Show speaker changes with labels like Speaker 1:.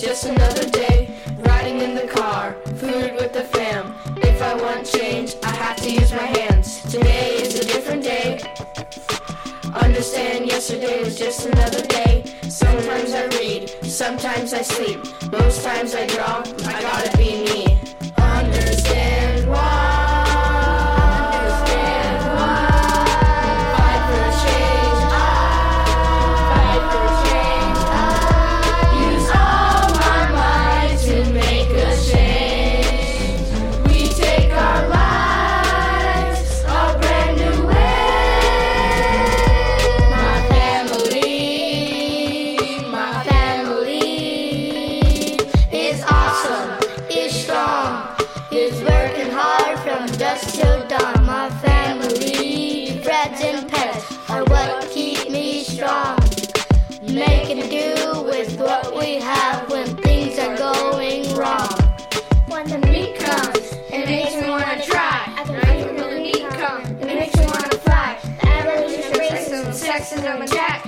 Speaker 1: just another day. Riding in the car, food with the fam. If I want change, I have to use my hands. Today is a different day. Understand yesterday was just another day. Sometimes I read, sometimes I sleep. Most times I draw, I gotta be me. Understand why.
Speaker 2: Dusk till dawn, my family, friends and pets are what keep me strong. Making do with what we have when things are going wrong.
Speaker 3: When the meat comes, it makes me wanna try. After when the meat comes, it makes me wanna fly. The evolution of racism, sexism, and jack.